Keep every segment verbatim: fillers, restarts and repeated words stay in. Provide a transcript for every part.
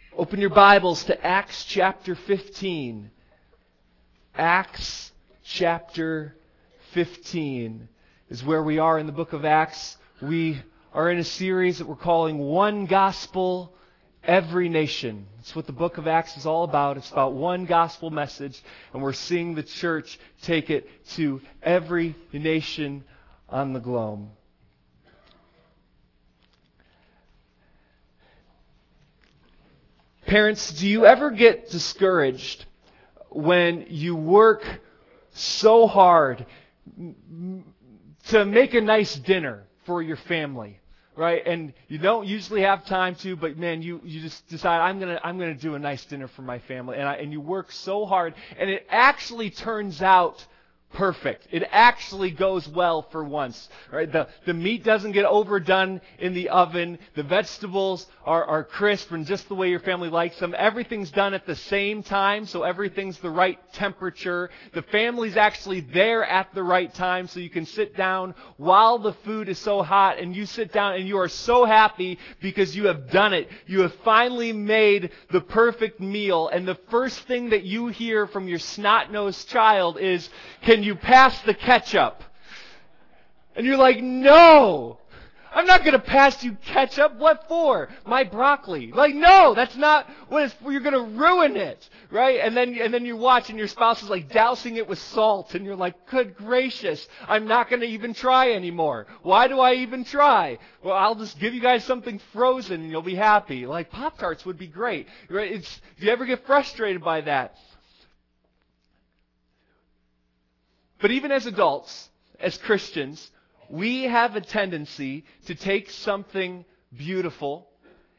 Open your Bibles to Acts chapter fifteen. Acts chapter fifteen is where we are in the book of Acts. We are in a series that we're calling One Gospel, Every Nation. It's what the book of Acts is all about. It's about one gospel message, and we're seeing the church take it to every nation on the globe. Parents, do you ever get discouraged when you work so hard to make a nice dinner for your family, right? And you don't usually have time to, but man, you, you just decide, I'm gonna I'm gonna do a nice dinner for my family, and I, and you work so hard, and it actually turns out perfect. It actually goes well for once, right? The the meat doesn't get overdone in the oven. The vegetables are, are crisp and just the way your family likes them. Everything's done at the same time, so everything's the right temperature. The family's actually there at the right time, so you can sit down while the food is so hot, and you sit down and you are so happy because you have done it. You have finally made the perfect meal, and the first thing that you hear from your snot-nosed child is, "Can you pass the ketchup?" And you're like, "No, I'm not going to pass you ketchup. What for? My broccoli." Like, no, that's not what it's for. You're going to ruin it, right? And then, and then you watch and your spouse is like dousing it with salt, and you're like, "Good gracious, I'm not going to even try anymore. Why do I even try? Well, I'll just give you guys something frozen and you'll be happy." Like, Pop-Tarts would be great, right? It's, do you ever get frustrated by that? But even as adults, as Christians, we have a tendency to take something beautiful,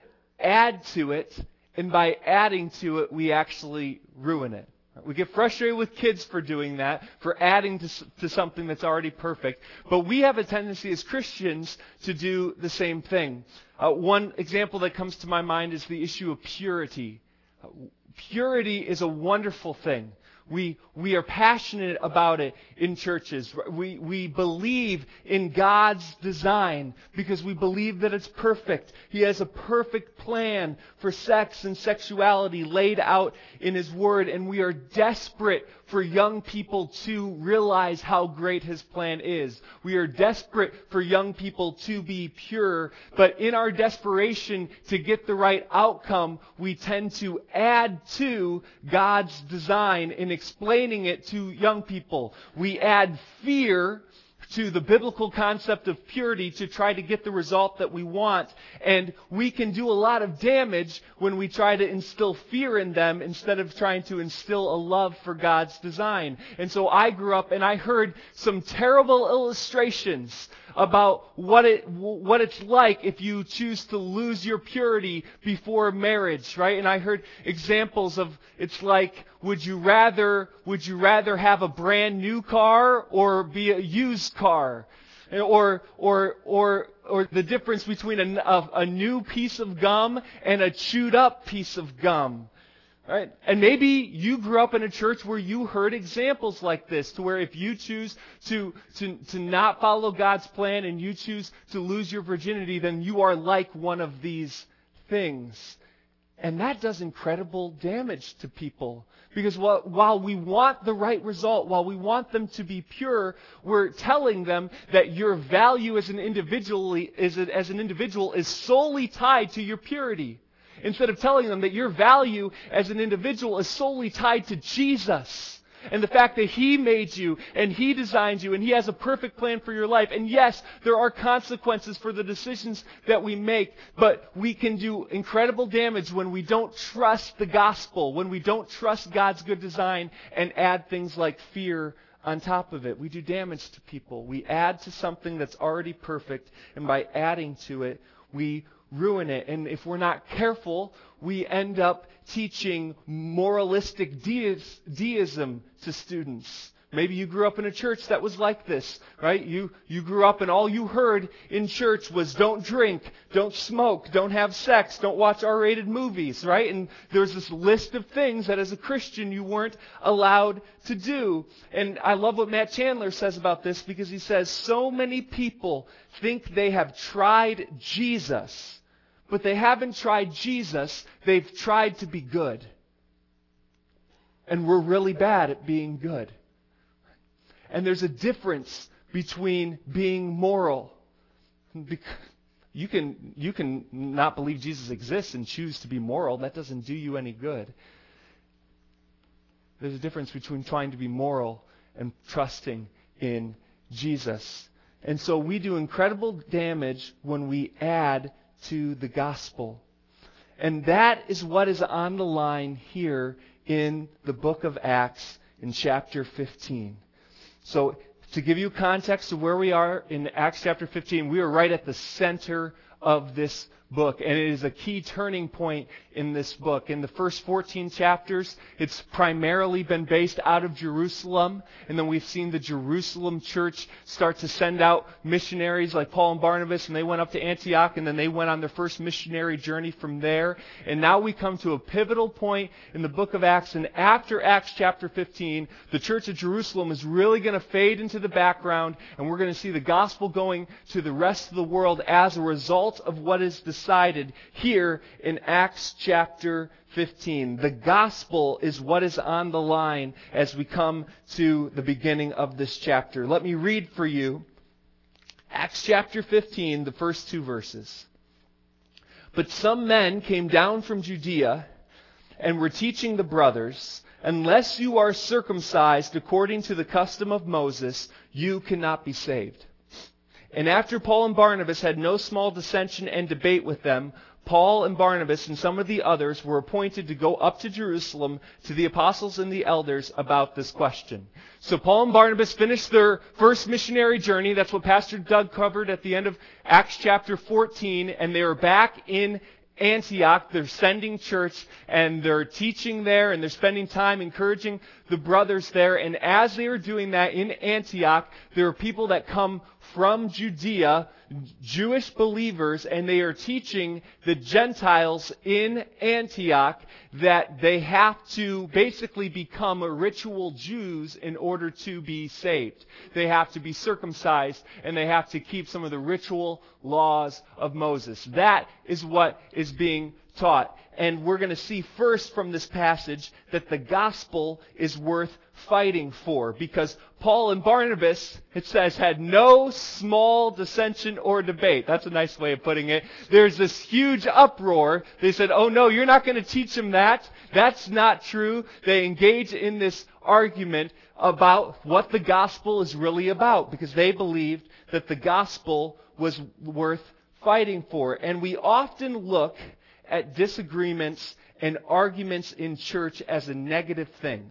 add to it, and by adding to it, we actually ruin it. We get frustrated with kids for doing that, for adding to, to something that's already perfect. But we have a tendency as Christians to do the same thing. Uh, one example that comes to my mind is the issue of purity. Uh, purity is a wonderful thing. We we are passionate about it in churches. We we believe in God's design because we believe that it's perfect. He has a perfect plan for sex and sexuality laid out in His Word, and we are desperate for young people to realize how great His plan is. We are desperate for young people to be pure, but in our desperation to get the right outcome, we tend to add to God's design in explaining it to young people. We add fear to the biblical concept of purity to try to get the result that we want. And we can do a lot of damage when we try to instill fear in them instead of trying to instill a love for God's design. And so I grew up and I heard some terrible illustrations about what it what it's like if you choose to lose your purity before marriage, right? And I heard examples of, it's like, would you rather would you rather have a brand new car or be a used car? Or or or or the difference between a, a, a new piece of gum and a chewed up piece of gum. Right? And maybe you grew up in a church where you heard examples like this, to where if you choose to, to, to not follow God's plan and you choose to lose your virginity, then you are like one of these things. And that does incredible damage to people. Because while, while we want the right result, while we want them to be pure, we're telling them that your value as an individual is, as an individual is solely tied to your purity. Instead of telling them that your value as an individual is solely tied to Jesus and the fact that He made you and He designed you and He has a perfect plan for your life. And yes, there are consequences for the decisions that we make, but we can do incredible damage when we don't trust the gospel, when we don't trust God's good design and add things like fear on top of it. We do damage to people. We add to something that's already perfect, and by adding to it, we ruin it. And if we're not careful, we end up teaching moralistic deis- deism to students. Maybe you grew up in a church that was like this, right? You you grew up and all you heard in church was don't drink, don't smoke, don't have sex, don't watch R-rated movies, right? And there's this list of things that as a Christian you weren't allowed to do. And I love what Matt Chandler says about this, because he says so many people think they have tried Jesus, but they haven't tried Jesus. They've tried to be good. And we're really bad at being good. And there's a difference between being moral. You can, you can not believe Jesus exists and choose to be moral. That doesn't do you any good. There's a difference between trying to be moral and trusting in Jesus. And so we do incredible damage when we add to the gospel. And that is what is on the line here in the book of Acts in chapter fifteen. So to give you context of where we are in Acts chapter fifteen, we are right at the center of this book, and it is a key turning point in this book. In the first fourteen chapters, it's primarily been based out of Jerusalem, and then we've seen the Jerusalem church start to send out missionaries like Paul and Barnabas, and they went up to Antioch, and then they went on their first missionary journey from there. And now we come to a pivotal point in the book of Acts, and after Acts chapter fifteen, the church of Jerusalem is really going to fade into the background, and we're going to see the gospel going to the rest of the world as a result of what is decided here in Acts chapter fifteen. The gospel is what is on the line as we come to the beginning of this chapter. Let me read for you Acts chapter fifteen, the first two verses. But some men came down from Judea and were teaching the brothers, unless you are circumcised according to the custom of Moses, you cannot be saved. And after Paul and Barnabas had no small dissension and debate with them, Paul and Barnabas and some of the others were appointed to go up to Jerusalem to the apostles and the elders about this question. So Paul and Barnabas finished their first missionary journey. That's what Pastor Doug covered at the end of Acts chapter fourteen. And they were back in Antioch. They're sending church, and they're teaching there, and they're spending time encouraging the brothers there. And as they were doing that in Antioch, there are people that come from Judea, Jewish believers, and they are teaching the Gentiles in Antioch that they have to basically become ritual Jews in order to be saved. They have to be circumcised, and they have to keep some of the ritual laws of Moses. That is what is being taught. And we're going to see first from this passage that the gospel is worth fighting for, because Paul and Barnabas, it says, had no small dissension or debate. That's a nice way of putting it. There's this huge uproar. They said, oh no, you're not going to teach them that. That's not true. They engage in this argument about what the gospel is really about, because they believed that the gospel was worth fighting for. And we often look at disagreements and arguments in church as a negative thing.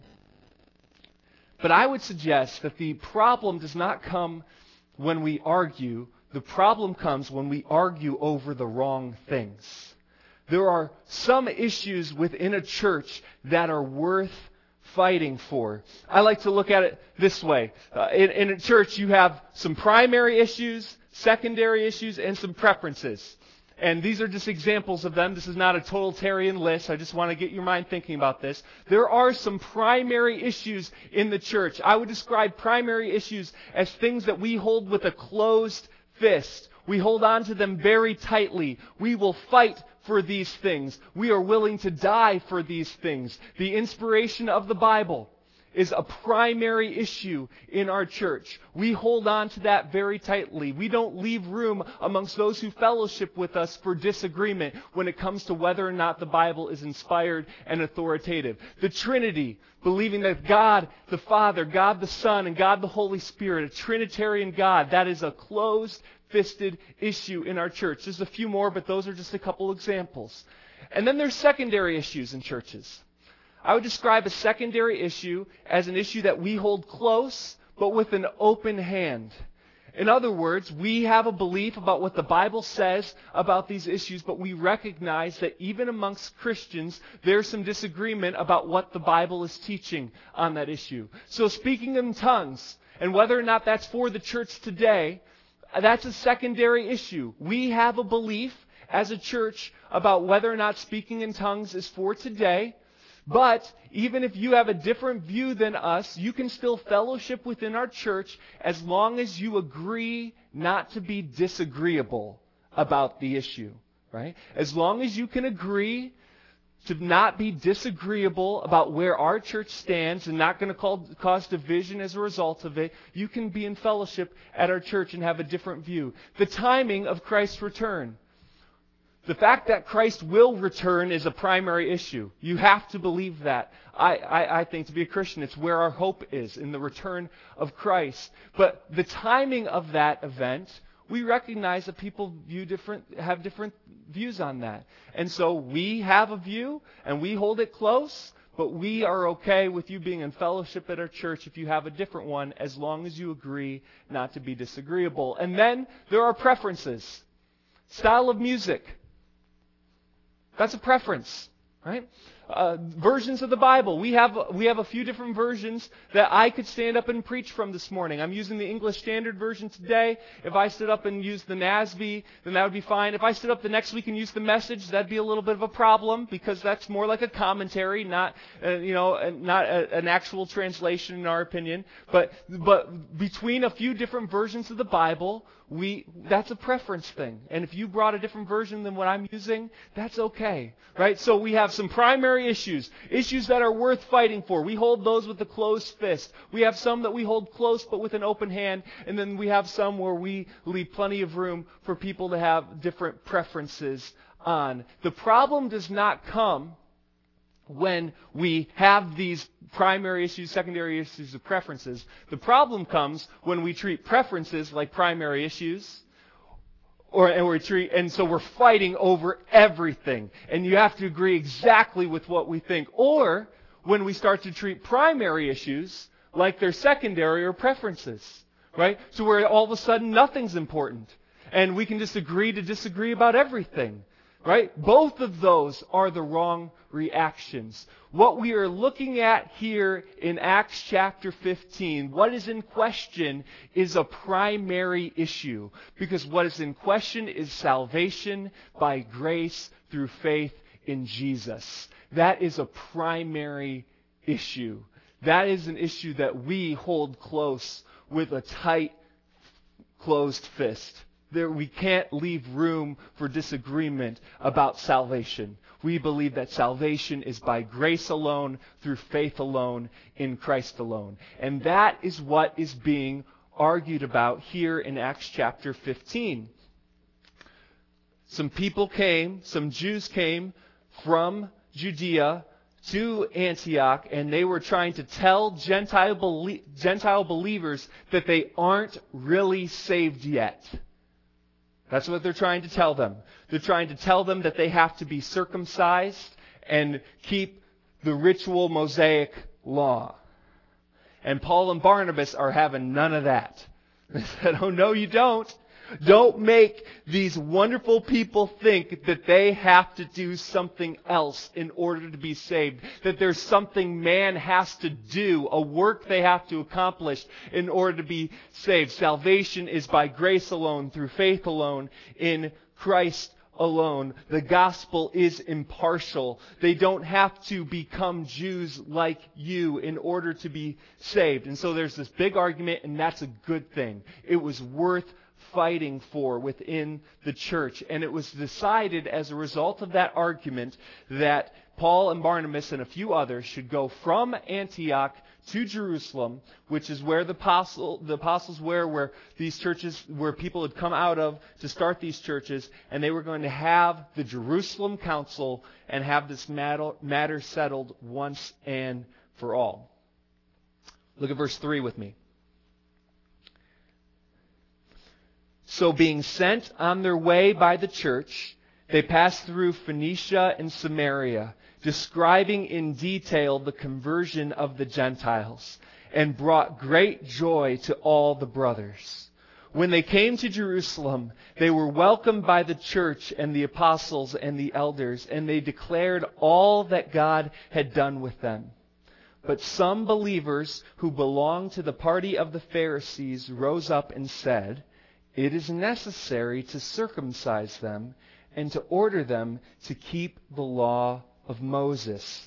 But I would suggest that the problem does not come when we argue. The problem comes when we argue over the wrong things. There are some issues within a church that are worth fighting for. I like to look at it this way. Uh, in, in a church, you have some primary issues, secondary issues, and some preferences. And these are just examples of them. This is not a totalitarian list. I just want to get your mind thinking about this. There are some primary issues in the church. I would describe primary issues as things that we hold with a closed fist. We hold on to them very tightly. We will fight for these things. We are willing to die for these things. The inspiration of the Bible is a primary issue in our church. We hold on to that very tightly. We don't leave room amongst those who fellowship with us for disagreement when it comes to whether or not the Bible is inspired and authoritative. The Trinity, believing that God the Father, God the Son, and God the Holy Spirit, a Trinitarian God, that is a closed-fisted issue in our church. There's a few more, but those are just a couple examples. And then there's secondary issues in churches. I would describe a secondary issue as an issue that we hold close, but with an open hand. In other words, we have a belief about what the Bible says about these issues, but we recognize that even amongst Christians, there's some disagreement about what the Bible is teaching on that issue. So speaking in tongues, and whether or not that's for the church today, that's a secondary issue. We have a belief as a church about whether or not speaking in tongues is for today. But even if you have a different view than us, you can still fellowship within our church as long as you agree not to be disagreeable about the issue. right? As long as you can agree to not be disagreeable about where our church stands and not going to cause division as a result of it, you can be in fellowship at our church and have a different view. The timing of Christ's return. The fact that Christ will return is a primary issue. You have to believe that. I, I, I think to be a Christian, it's where our hope is, in the return of Christ. But the timing of that event, we recognize that people view different, have different views on that. And so we have a view, and we hold it close, but we are okay with you being in fellowship at our church if you have a different one, as long as you agree not to be disagreeable. And then there are preferences. Style of music. That's a preference, right? Uh, versions of the Bible. We have we have a few different versions that I could stand up and preach from this morning. I'm using the English Standard Version today. If I stood up and used the N A S B, then that would be fine. If I stood up the next week and used the Message, that'd be a little bit of a problem, because that's more like a commentary, not uh, you know, not a, an actual translation in our opinion. But but between a few different versions of the Bible, we that's a preference thing. And if you brought a different version than what I'm using, that's okay, right? So we have some primary issues, issues that are worth fighting for. We hold those with a closed fist. We have some that we hold close but with an open hand, and then we have some where we leave plenty of room for people to have different preferences on. The problem does not come when we have these primary issues, secondary issues of preferences. The problem comes when we treat preferences like primary issues, or and we treat, and so we're fighting over everything, and you have to agree exactly with what we think. Or when we start to treat primary issues like they're secondary or preferences, right? So where all of a sudden nothing's important, and we can just agree to disagree about everything. Right? Both of those are the wrong reactions. What we are looking at here in Acts chapter fifteen, what is in question is a primary issue. Because what is in question is salvation by grace through faith in Jesus. That is a primary issue. That is an issue that we hold close with a tight, closed fist. There, we can't leave room for disagreement about salvation. We believe that salvation is by grace alone, through faith alone, in Christ alone. And that is what is being argued about here in Acts chapter fifteen. Some people came, some Jews came from Judea to Antioch, and they were trying to tell Gentile, belie- Gentile believers that they aren't really saved yet. That's what they're trying to tell them. They're trying to tell them that they have to be circumcised and keep the ritual Mosaic law. And Paul and Barnabas are having none of that. They said, oh, no, you don't. Don't make these wonderful people think that they have to do something else in order to be saved. That there's something man has to do, a work they have to accomplish in order to be saved. Salvation is by grace alone, through faith alone, in Christ alone. The gospel is impartial. They don't have to become Jews like you in order to be saved. And so there's this big argument, and that's a good thing. It was worth fighting for within the church. And it was decided as a result of that argument that Paul and Barnabas and a few others should go from Antioch to Jerusalem, which is where the apostle, the apostles were, where these churches, where people had come out of to start these churches, and they were going to have the Jerusalem Council and have this matter, matter settled once and for all. Look at verse three with me. So being sent on their way by the church, they passed through Phoenicia and Samaria, describing in detail the conversion of the Gentiles, and brought great joy to all the brothers. When they came to Jerusalem, they were welcomed by the church and the apostles and the elders, and they declared all that God had done with them. But some believers who belonged to the party of the Pharisees rose up and said, it is necessary to circumcise them and to order them to keep the law of Moses.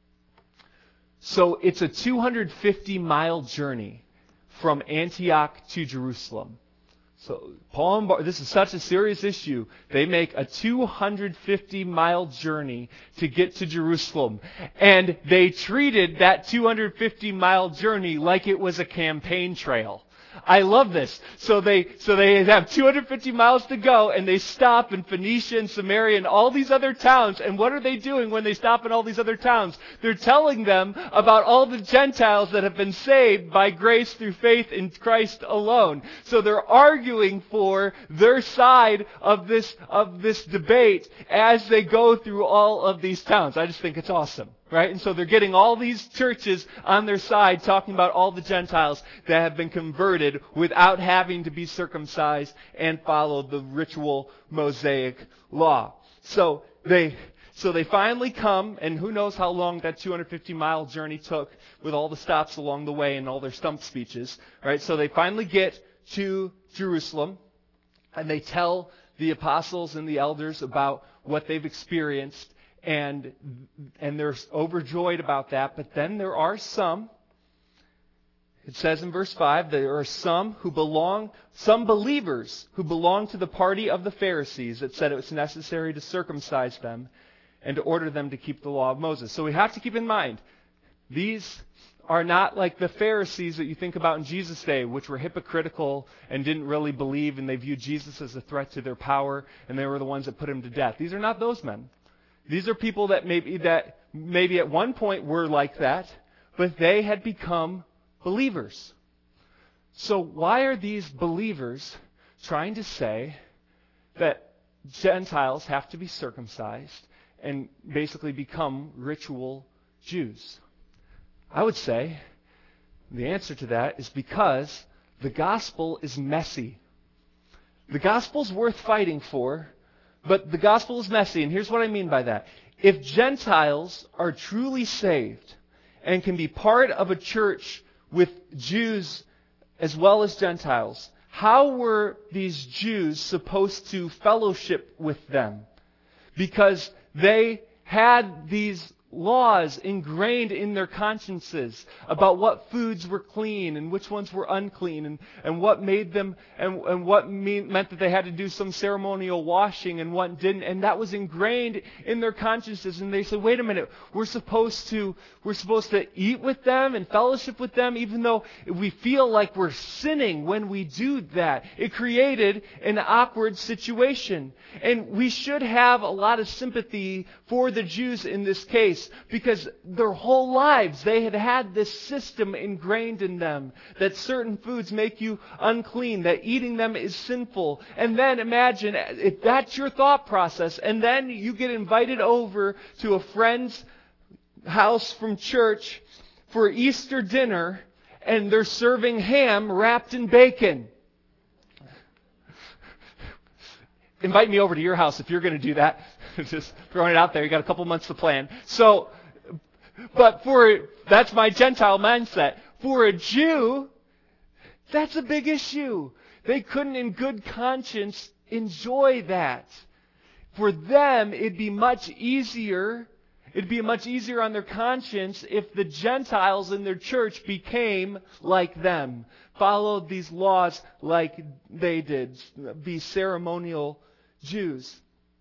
So it's a two hundred fifty mile journey from Antioch to Jerusalem. So Paul and Bar- this is such a serious issue. They make a two hundred fifty mile journey to get to Jerusalem. And they treated that two hundred fifty mile journey like it was a campaign trail. I love this. So they so they have two hundred fifty miles to go, and they stop in Phoenicia and Samaria and all these other towns. And what are they doing when they stop in all these other towns? They're telling them about all the Gentiles that have been saved by grace through faith in Christ alone. So they're arguing for their side of this of this debate as they go through all of these towns. I just think it's awesome. Right? And so they're getting all these churches on their side talking about all the Gentiles that have been converted without having to be circumcised and follow the ritual Mosaic law. So they so they finally come, and who knows how long that two hundred fifty mile journey took with all the stops along the way and all their stump speeches. Right? So they finally get to Jerusalem, and they tell the apostles and the elders about what they've experienced. And and they're overjoyed about that. But then there are some, it says in verse five, there are some who belong, some believers who belong to the party of the Pharisees that said it was necessary to circumcise them and to order them to keep the law of Moses. So we have to keep in mind, these are not like the Pharisees that you think about in Jesus' day, which were hypocritical and didn't really believe, and they viewed Jesus as a threat to their power, and they were the ones that put him to death. These are not those men. These are people that maybe that maybe at one point were like that, but they had become believers. So why are these believers trying to say that Gentiles have to be circumcised and basically become ritual Jews? I would say the answer to that is because the gospel is messy. The gospel's worth fighting for. But the gospel is messy, and here's what I mean by that. If Gentiles are truly saved and can be part of a church with Jews as well as Gentiles, how were these Jews supposed to fellowship with them? Because they had these laws ingrained in their consciences about what foods were clean and which ones were unclean, and, and what made them and, and what mean, meant that they had to do some ceremonial washing and what didn't, and that was ingrained in their consciences. And they said, wait a minute, we're supposed to we're supposed to eat with them and fellowship with them, even though we feel like we're sinning when we do that. It created an awkward situation. And we should have a lot of sympathy for the Jews in this case, because their whole lives they had had this system ingrained in them that certain foods make you unclean, that eating them is sinful. And then imagine if that's your thought process, and then you get invited over to a friend's house from church for Easter dinner, and they're serving ham wrapped in bacon. Invite me over to your house if you're going to do that. Just throwing it out there. You got a couple months to plan. So, but for, that's my Gentile mindset. For a Jew, that's a big issue. They couldn't in good conscience enjoy that. For them, it'd be much easier, it'd be much easier on their conscience if the Gentiles in their church became like them, followed these laws like they did, be ceremonial Jews.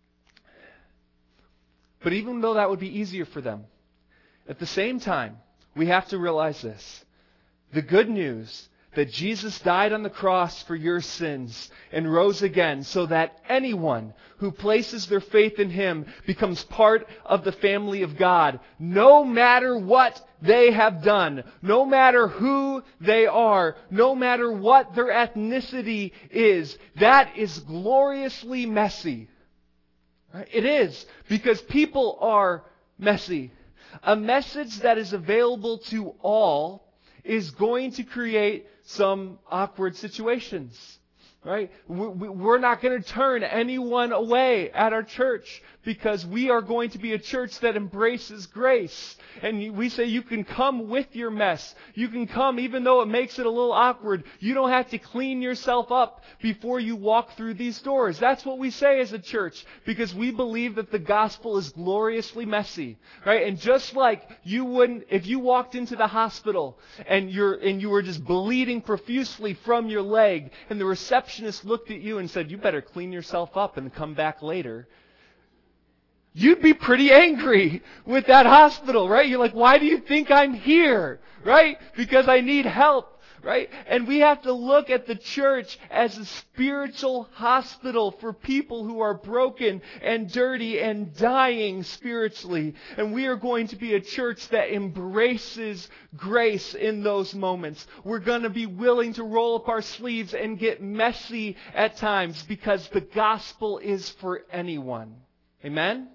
But even though that would be easier for them, at the same time, we have to realize this. The good news that Jesus died on the cross for your sins and rose again so that anyone who places their faith in Him becomes part of the family of God, no matter what they have done, no matter who they are, no matter what their ethnicity is. That is gloriously messy. Right? It is, because people are messy. A message that is available to all is going to create some awkward situations, right? We're not going to turn anyone away at our church, because we are going to be a church that embraces grace. And we say you can come with your mess. You can come even though it makes it a little awkward. You don't have to clean yourself up before you walk through these doors. That's what we say as a church, because we believe that the gospel is gloriously messy, right? And just like you wouldn't, if you walked into the hospital and you're and you were just bleeding profusely from your leg, and the reception receptionist looked at you and said, you better clean yourself up and come back later, you'd be pretty angry with that hospital, right? You're like, why do you think I'm here? Right? Because I need help. Right? And we have to look at the church as a spiritual hospital for people who are broken and dirty and dying spiritually. And we are going to be a church that embraces grace in those moments. We're going to be willing to roll up our sleeves and get messy at times because the gospel is for anyone. Amen?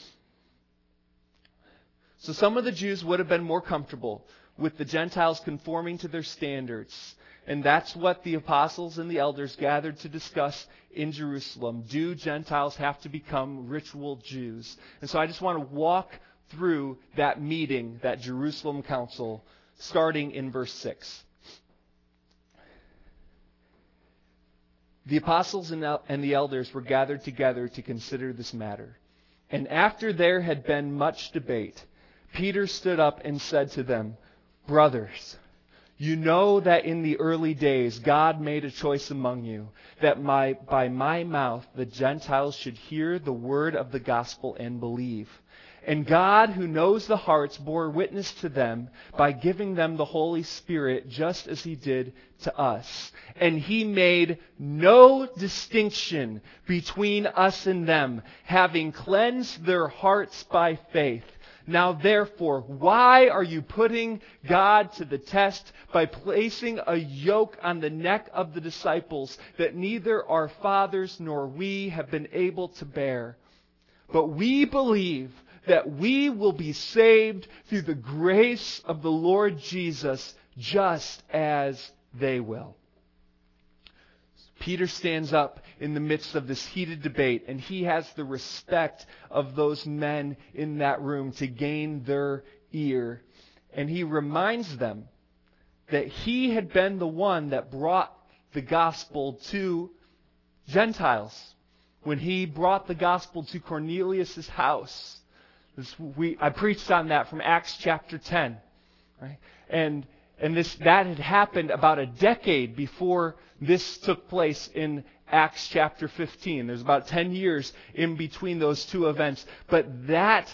So some of the Jews would have been more comfortable with the Gentiles conforming to their standards. And that's what the apostles and the elders gathered to discuss in Jerusalem. Do Gentiles have to become ritual Jews? And so I just want to walk through that meeting, that Jerusalem council, starting in verse six. The apostles and the elders were gathered together to consider this matter. And after there had been much debate, Peter stood up and said to them, brothers, you know that in the early days God made a choice among you, that my, by my mouth the Gentiles should hear the word of the gospel and believe. And God, who knows the hearts, bore witness to them by giving them the Holy Spirit, just as He did to us. And He made no distinction between us and them, having cleansed their hearts by faith. Now therefore, why are you putting God to the test by placing a yoke on the neck of the disciples that neither our fathers nor we have been able to bear? But we believe that we will be saved through the grace of the Lord Jesus, just as they will. Peter stands up in the midst of this heated debate, and he has the respect of those men in that room to gain their ear. And he reminds them that he had been the one that brought the gospel to Gentiles. When he brought the gospel to Cornelius' house. This, we, I preached on that from Acts chapter ten. Right? And And this that had happened about a decade before this took place in Acts chapter fifteen. There's about ten years in between those two events. But that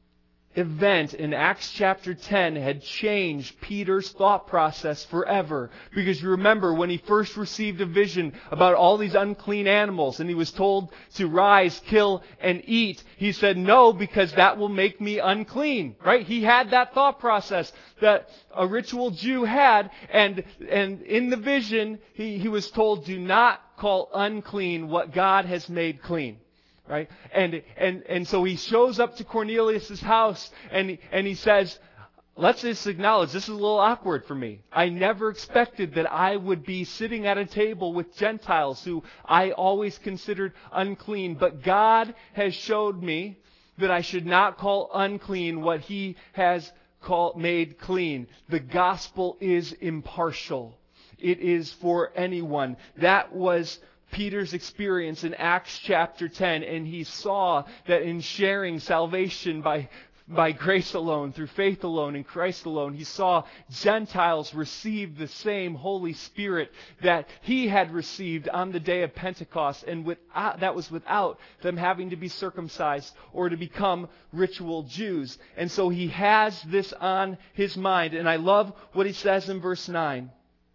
event in Acts chapter ten had changed Peter's thought process forever. Because you remember when he first received a vision about all these unclean animals and he was told to rise, kill, and eat, he said no, because that will make me unclean. Right? He had that thought process that a ritual Jew had, and and in the vision he, he was told, do not call unclean what God has made clean. Right? And and and so he shows up to Cornelius' house and he, and he says, let's just acknowledge this is a little awkward for me. I never expected that I would be sitting at a table with Gentiles who I always considered unclean. But God has showed me that I should not call unclean what He has called made clean. The gospel is impartial. It is for anyone. That was Peter's experience in Acts chapter ten, and he saw that in sharing salvation by by grace alone, through faith alone, in Christ alone, he saw Gentiles receive the same Holy Spirit that he had received on the day of Pentecost, and without, that was without them having to be circumcised or to become ritual Jews. And so he has this on his mind, and I love what he says in verse nine.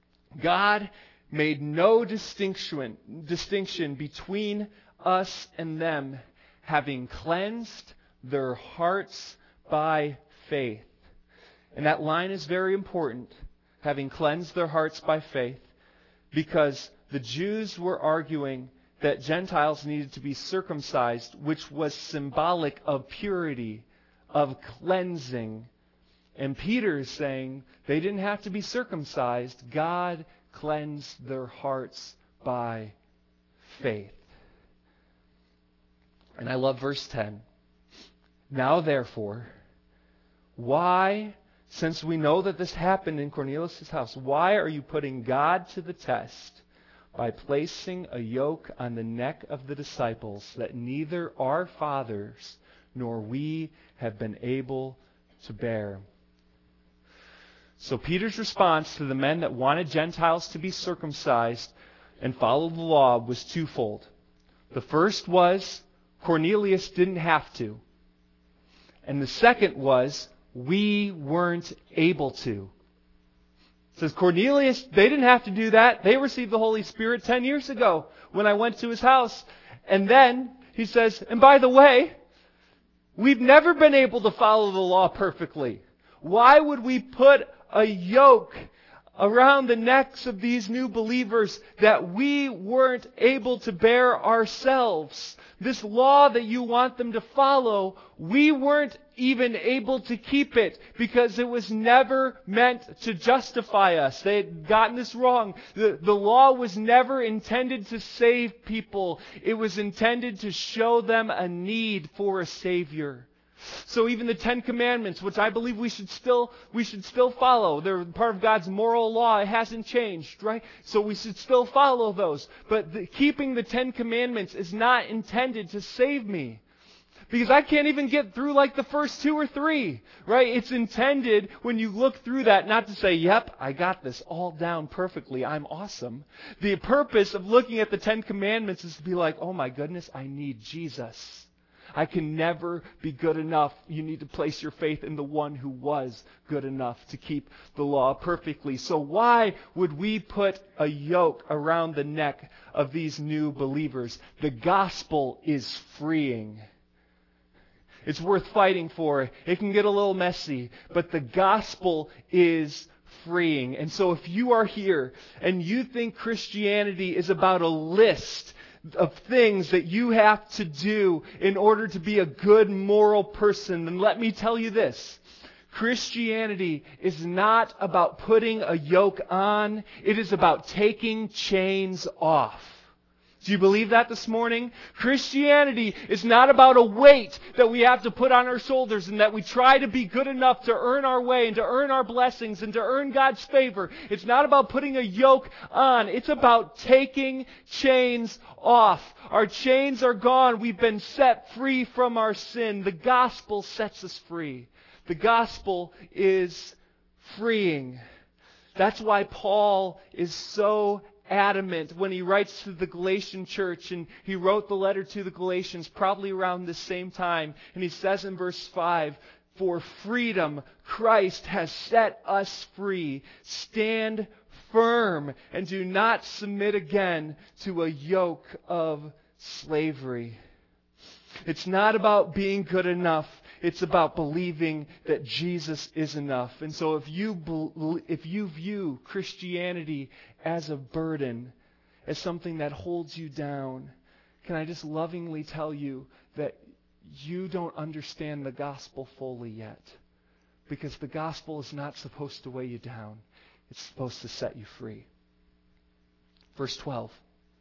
God made no distinction distinction between us and them, having cleansed their hearts by faith. And that line is very important, having cleansed their hearts by faith, because the Jews were arguing that Gentiles needed to be circumcised, which was symbolic of purity, of cleansing. And Peter is saying they didn't have to be circumcised. God cleansed their hearts by faith. And I love verse ten. Now therefore, why, since we know that this happened in Cornelius' house, why are you putting God to the test by placing a yoke on the neck of the disciples that neither our fathers nor we have been able to bear? So Peter's response to the men that wanted Gentiles to be circumcised and follow the law was twofold. The first was Cornelius didn't have to. And the second was we weren't able to. It says Cornelius, they didn't have to do that. They received the Holy Spirit ten years ago when I went to his house. And then he says, and by the way, we've never been able to follow the law perfectly. Why would we put a yoke around the necks of these new believers that we weren't able to bear ourselves? This law that you want them to follow, we weren't even able to keep it because it was never meant to justify us. They had gotten this wrong. The, the law was never intended to save people. It was intended to show them a need for a Savior. So even the Ten Commandments, which I believe we should still we should still follow, they're part of God's moral law. It hasn't changed, right? So we should still follow those. But the, keeping the Ten Commandments is not intended to save me. Because I can't even get through like the first two or three, right? It's intended when you look through that not to say, yep, I got this all down perfectly. I'm awesome. The purpose of looking at the Ten Commandments is to be like, oh my goodness, I need Jesus. I can never be good enough. You need to place your faith in the one who was good enough to keep the law perfectly. So why would we put a yoke around the neck of these new believers? The gospel is freeing. It's worth fighting for. It can get a little messy, but the gospel is freeing. And so if you are here and you think Christianity is about a list of things that you have to do in order to be a good moral person, then let me tell you this. Christianity is not about putting a yoke on. It is about taking chains off. Do you believe that this morning? Christianity is not about a weight that we have to put on our shoulders and that we try to be good enough to earn our way and to earn our blessings and to earn God's favor. It's not about putting a yoke on. It's about taking chains off. Our chains are gone. We've been set free from our sin. The gospel sets us free. The gospel is freeing. That's why Paul is so adamant when he writes to the Galatian church, and he wrote the letter to the Galatians probably around the same time, and he says in verse five, for freedom Christ has set us free. Stand firm and do not submit again to a yoke of slavery. It's not about being good enough. It's about believing that Jesus is enough. And so if you if you view Christianity as a burden, as something that holds you down, can I just lovingly tell you that you don't understand the gospel fully yet? Because the gospel is not supposed to weigh you down. It's supposed to set you free. Verse twelve.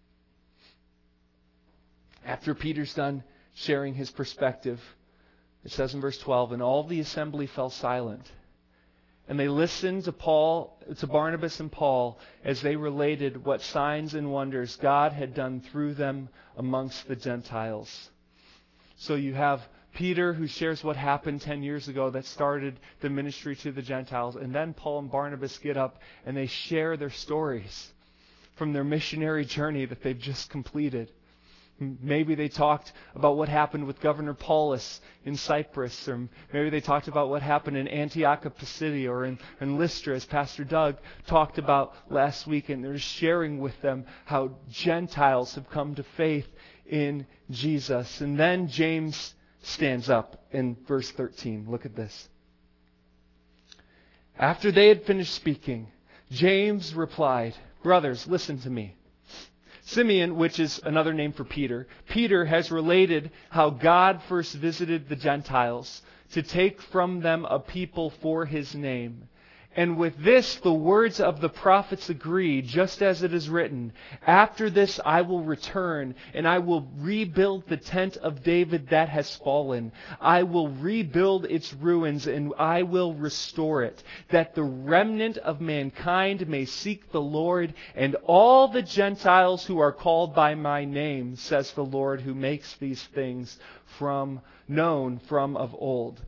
After Peter's done sharing his perspective, it says in verse twelve, and all the assembly fell silent. And they listened to Paul, to Barnabas and Paul as they related what signs and wonders God had done through them amongst the Gentiles. So you have Peter who shares what happened ten years ago that started the ministry to the Gentiles. And then Paul and Barnabas get up and they share their stories from their missionary journey that they've just completed. Maybe they talked about what happened with Governor Paulus in Cyprus, or maybe they talked about what happened in Antioch of Pisidia or in, in Lystra, as Pastor Doug talked about last week. And they're sharing with them how Gentiles have come to faith in Jesus. And then James stands up in verse thirteen. Look at this. After they had finished speaking, James replied, brothers, listen to me. Simeon, which is another name for Peter, Peter has related how God first visited the Gentiles to take from them a people for His name. And with this, the words of the prophets agree, just as it is written, after this I will return, and I will rebuild the tent of David that has fallen. I will rebuild its ruins, and I will restore it, that the remnant of mankind may seek the Lord, and all the Gentiles who are called by my name, says the Lord, who makes these things from known from of old.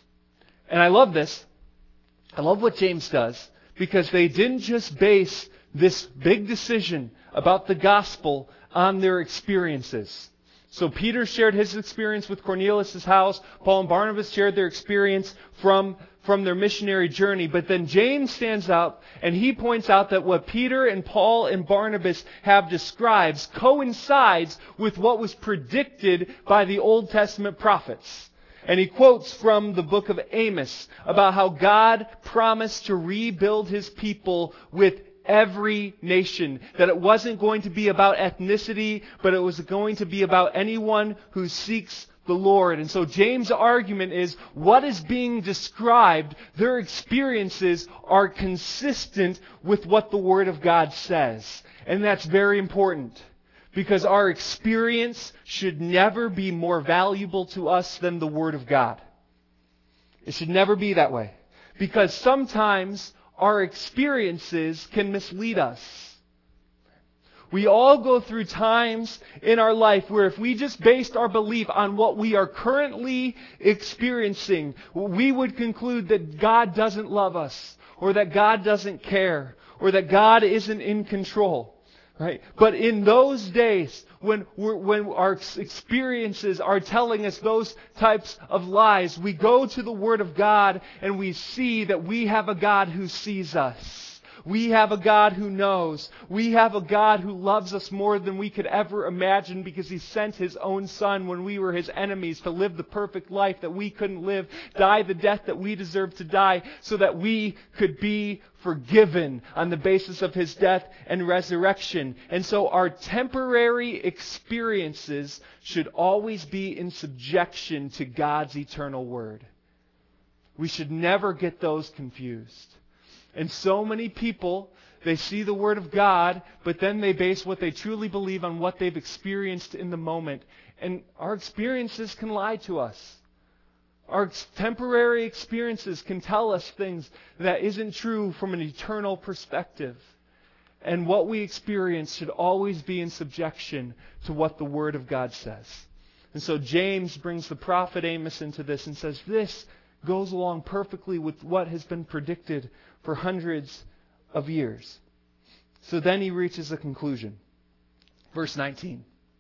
And I love this. I love what James does, because they didn't just base this big decision about the gospel on their experiences. So Peter shared his experience with Cornelius' house. Paul and Barnabas shared their experience from, from their missionary journey. But then James stands up and he points out that what Peter and Paul and Barnabas have described coincides with what was predicted by the Old Testament prophets. And he quotes from the book of Amos about how God promised to rebuild His people with every nation. That it wasn't going to be about ethnicity, but it was going to be about anyone who seeks the Lord. And so James' argument is, what is being described, their experiences are consistent with what the Word of God says. And that's very important. Because our experience should never be more valuable to us than the Word of God. It should never be that way. Because sometimes our experiences can mislead us. We all go through times in our life where if we just based our belief on what we are currently experiencing, we would conclude that God doesn't love us, or that God doesn't care, or that God isn't in control. Right? But in those days, when we're, when our experiences are telling us those types of lies, we go to the Word of God and we see that we have a God who sees us. We have a God who knows. We have a God who loves us more than we could ever imagine, because He sent His own Son when we were His enemies to live the perfect life that we couldn't live, die the death that we deserved to die, so that we could be forgiven on the basis of His death and resurrection. And so our temporary experiences should always be in subjection to God's eternal Word. We should never get those confused. And so many people, they see the Word of God, but then they base what they truly believe on what they've experienced in the moment. And our experiences can lie to us. Our temporary experiences can tell us things that isn't true from an eternal perspective. And what we experience should always be in subjection to what the Word of God says. And so James brings the prophet Amos into this and says, this goes along perfectly with what has been predicted for hundreds of years. So then he reaches a conclusion. Verse nineteen.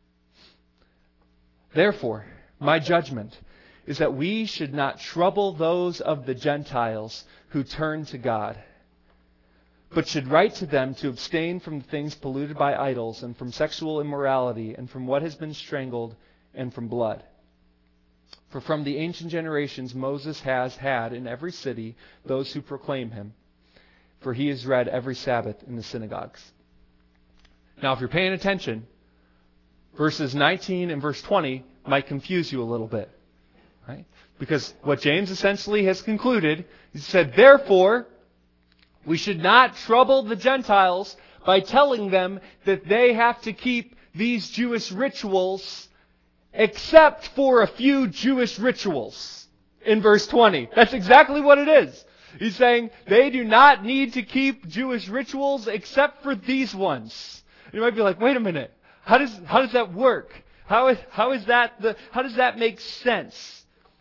Therefore, my judgment is that we should not trouble those of the Gentiles who turn to God, but should write to them to abstain from things polluted by idols, and from sexual immorality, and from what has been strangled, and from blood. For from the ancient generations Moses has had in every city those who proclaim Him, for he is read every Sabbath in the synagogues. Now, if you're paying attention, verses nineteen and verse twenty might confuse you a little bit. Right? Because what James essentially has concluded, he said, therefore, we should not trouble the Gentiles by telling them that they have to keep these Jewish rituals except for a few Jewish rituals in verse twenty. That's exactly what it is. He's saying they do not need to keep Jewish rituals except for these ones. You might be like, wait a minute. How does how does that work? How is how is that the how does that make sense?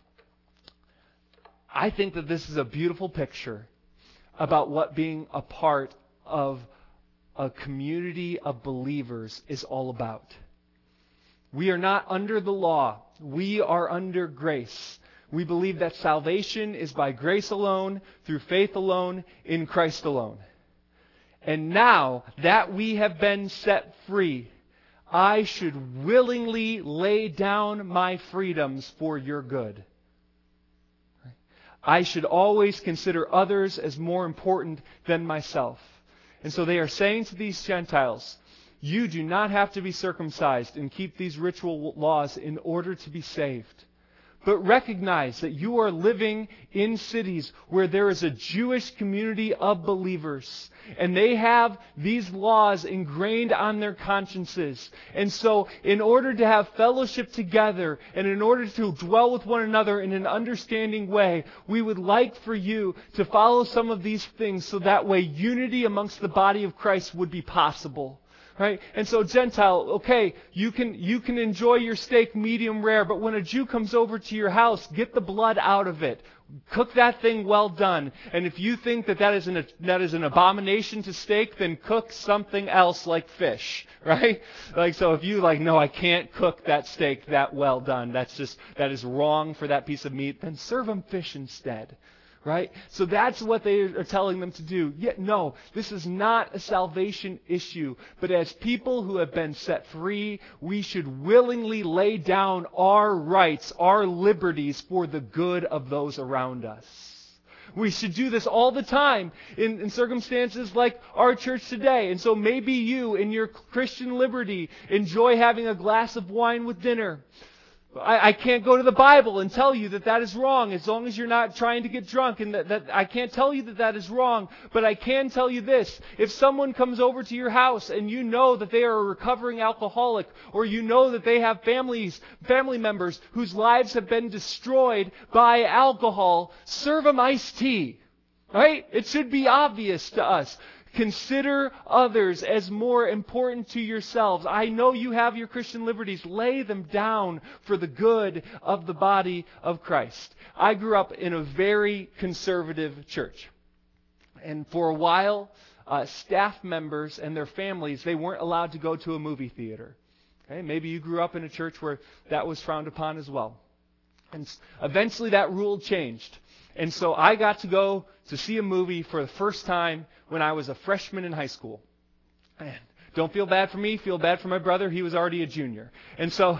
I think that this is a beautiful picture about what being a part of a community of believers is all about. We are not under the law. We are under grace. We believe that salvation is by grace alone, through faith alone, in Christ alone. And now that we have been set free, I should willingly lay down my freedoms for your good. I should always consider others as more important than myself. And so they are saying to these Gentiles, you do not have to be circumcised and keep these ritual laws in order to be saved. But recognize that you are living in cities where there is a Jewish community of believers. And they have these laws ingrained on their consciences. And so in order to have fellowship together and in order to dwell with one another in an understanding way, we would like for you to follow some of these things so that way unity amongst the body of Christ would be possible. Right? And so Gentile, okay, you can you can enjoy your steak medium rare, but when a Jew comes over to your house, get the blood out of it. Cook that thing well done. And if you think that that is an, that is an abomination to steak, then cook something else like fish. Right? Like, so if you like, no, I can't cook that steak that well done. That's just, that is wrong for that piece of meat. Then serve them fish instead. Right? So that's what they are telling them to do. Yet, no, this is not a salvation issue. But as people who have been set free, we should willingly lay down our rights, our liberties for the good of those around us. We should do this all the time in, in circumstances like our church today. And so maybe you, in your Christian liberty, enjoy having a glass of wine with dinner. I, I can't go to the Bible and tell you that that is wrong as long as you're not trying to get drunk. And that, that I can't tell you that that is wrong. But I can tell you this. If someone comes over to your house and you know that they are a recovering alcoholic, or you know that they have families, family members whose lives have been destroyed by alcohol, serve them iced tea. Right? It should be obvious to us. Consider others as more important to yourselves. I know you have your Christian liberties. Lay them down for the good of the body of Christ. I grew up in a very conservative church. And for a while, uh, staff members and their families, they weren't allowed to go to a movie theater. Okay? Maybe you grew up in a church where that was frowned upon as well. And eventually that rule changed. And so I got to go to see a movie for the first time when I was a freshman in high school. And don't feel bad for me, feel bad for my brother. He was already a junior. And so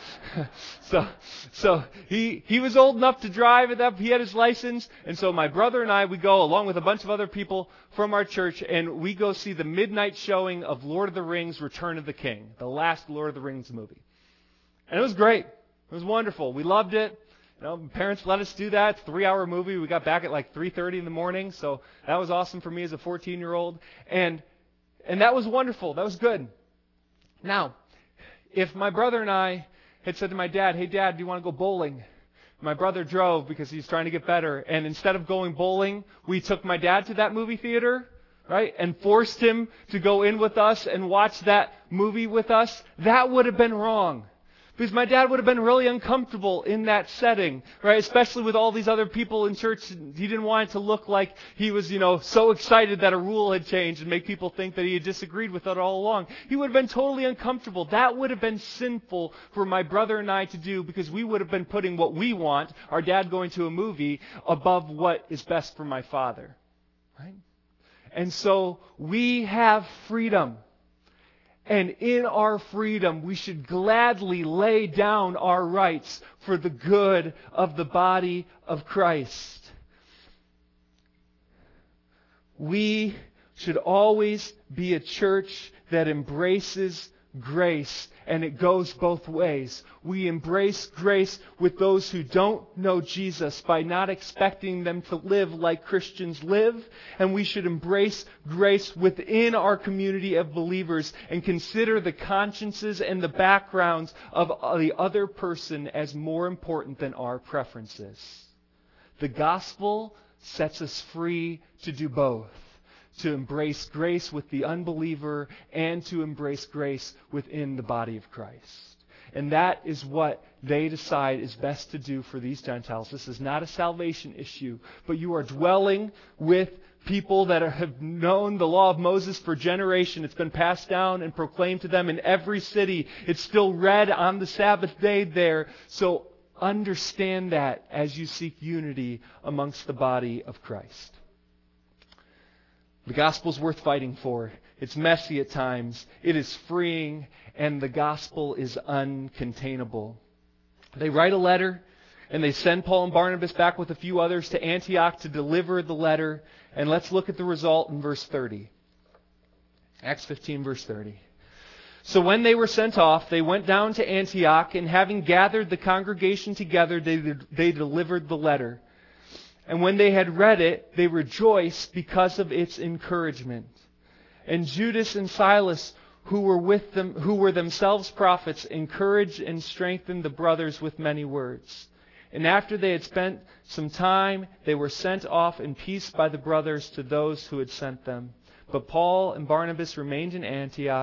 so so he he was old enough to drive it up. He had his license. And so my brother and I, we go along with a bunch of other people from our church, and we go see the midnight showing of Lord of the Rings, Return of the King, the last Lord of the Rings movie. And it was great. It was wonderful. We loved it. You know, parents let us do that. It's a three-hour movie. We got back at like three thirty in the morning, so that was awesome for me as a fourteen-year-old. And and that was wonderful. That was good. Now, if my brother and I had said to my dad, "Hey, Dad, do you want to go bowling?" My brother drove because he's trying to get better. And instead of going bowling, we took my dad to that movie theater, right, and forced him to go in with us and watch that movie with us. That would have been wrong. Because my dad would have been really uncomfortable in that setting, right? Especially with all these other people in church. He didn't want it to look like he was, you know, so excited that a rule had changed and make people think that he had disagreed with it all along. He would have been totally uncomfortable. That would have been sinful for my brother and I to do, because we would have been putting what we want, our dad going to a movie, above what is best for my father, right? And so we have freedom. And in our freedom, we should gladly lay down our rights for the good of the body of Christ. We should always be a church that embraces grace, and it goes both ways. We embrace grace with those who don't know Jesus by not expecting them to live like Christians live, and we should embrace grace within our community of believers and consider the consciences and the backgrounds of the other person as more important than our preferences. The gospel sets us free to do both. To embrace grace with the unbeliever and to embrace grace within the body of Christ. And that is what they decide is best to do for these Gentiles. This is not a salvation issue, but you are dwelling with people that are, have known the law of Moses for generations. It's been passed down and proclaimed to them in every city. It's still read on the Sabbath day there. So understand that as you seek unity amongst the body of Christ. The gospel's worth fighting for. It's messy at times. It is freeing, and the gospel is uncontainable. They write a letter, and they send Paul and Barnabas back with a few others to Antioch to deliver the letter. And let's look at the result in verse thirty. Acts fifteen, verse thirty. So when they were sent off, they went down to Antioch, and having gathered the congregation together, they, they delivered the letter. And when they had read it, they rejoiced because of its encouragement. And Judas and Silas, who were with them, who were themselves prophets, encouraged and strengthened the brothers with many words. And after they had spent some time, they were sent off in peace by the brothers to those who had sent them. But Paul and Barnabas remained in Antioch,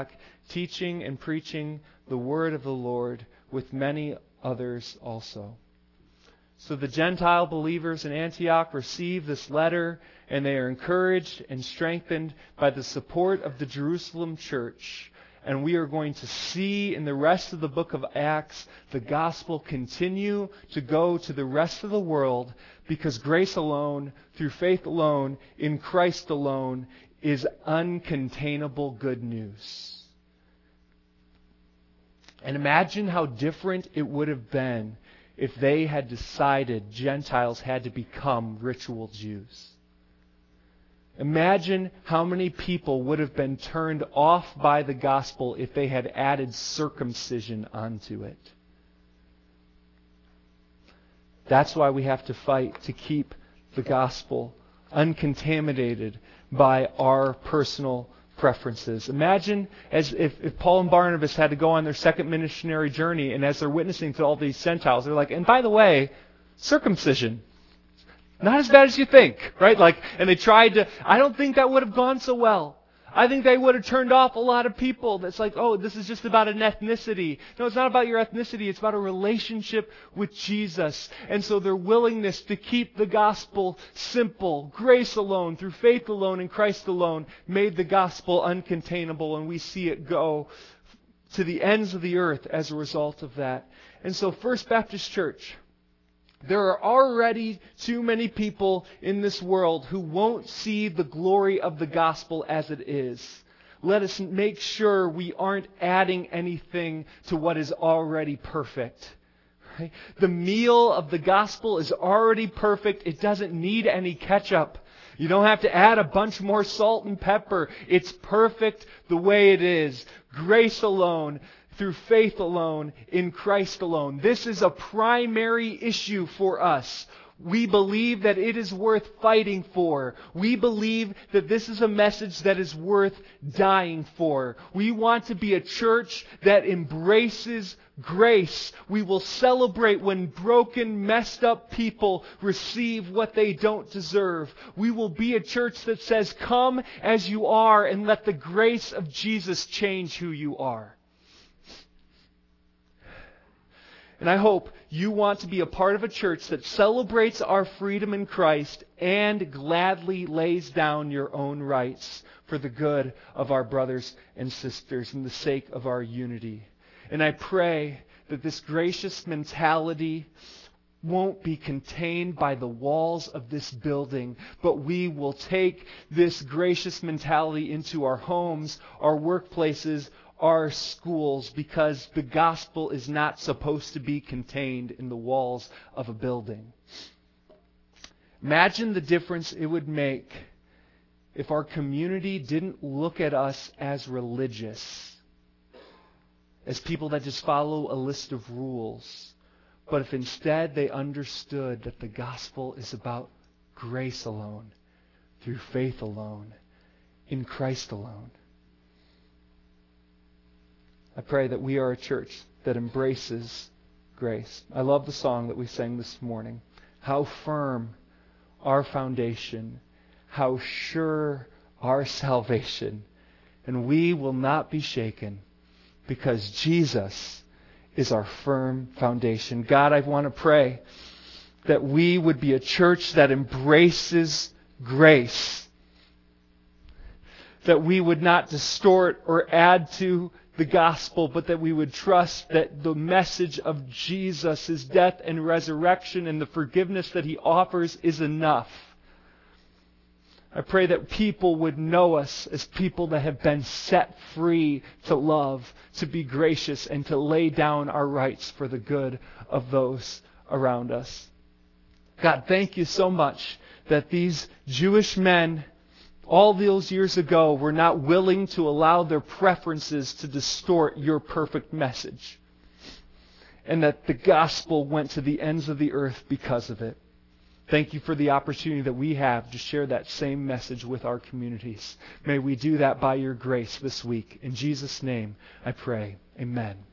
teaching and preaching the word of the Lord with many others also. So the Gentile believers in Antioch receive this letter, and they are encouraged and strengthened by the support of the Jerusalem church. And we are going to see in the rest of the book of Acts the gospel continue to go to the rest of the world, because grace alone, through faith alone, in Christ alone, is uncontainable good news. And imagine how different it would have been if they had decided Gentiles had to become ritual Jews. Imagine how many people would have been turned off by the gospel if they had added circumcision onto it. That's why we have to fight to keep the gospel uncontaminated by our personal preferences. Imagine as if, if Paul and Barnabas had to go on their second missionary journey, and as they're witnessing to all these Gentiles, they're like, and by the way, circumcision. Not as bad as you think, right? Like, and they tried to, I don't think that would have gone so well. I think they would have turned off a lot of people. That's like, oh, this is just about an ethnicity. No, it's not about your ethnicity. It's about a relationship with Jesus. And so their willingness to keep the gospel simple, grace alone, through faith alone, in Christ alone, made the gospel uncontainable. And we see it go to the ends of the earth as a result of that. And so First Baptist Church, there are already too many people in this world who won't see the glory of the gospel as it is. Let us make sure we aren't adding anything to what is already perfect. Right? The meal of the gospel is already perfect. It doesn't need any ketchup. You don't have to add a bunch more salt and pepper. It's perfect the way it is. Grace alone, through faith alone, in Christ alone. This is a primary issue for us. We believe that it is worth fighting for. We believe that this is a message that is worth dying for. We want to be a church that embraces grace. We will celebrate when broken, messed up people receive what they don't deserve. We will be a church that says, come as you are and let the grace of Jesus change who you are. And I hope you want to be a part of a church that celebrates our freedom in Christ and gladly lays down your own rights for the good of our brothers and sisters and the sake of our unity. And I pray that this gracious mentality won't be contained by the walls of this building, but we will take this gracious mentality into our homes, our workplaces, our schools, because the gospel is not supposed to be contained in the walls of a building. Imagine the difference it would make if our community didn't look at us as religious, as people that just follow a list of rules, but if instead they understood that the gospel is about grace alone, through faith alone, in Christ alone. I pray that we are a church that embraces grace. I love the song that we sang this morning. How firm our foundation, how sure our salvation, and we will not be shaken because Jesus is our firm foundation. God, I want to pray that we would be a church that embraces grace, that we would not distort or add to the gospel, but that we would trust that the message of Jesus, His death and resurrection and the forgiveness that He offers is enough. I pray that people would know us as people that have been set free to love, to be gracious, and to lay down our rights for the good of those around us. God, thank you so much that these Jewish men all those years ago were not willing to allow their preferences to distort your perfect message. And that the gospel went to the ends of the earth because of it. Thank you for the opportunity that we have to share that same message with our communities. May we do that by your grace this week. In Jesus' name I pray. Amen.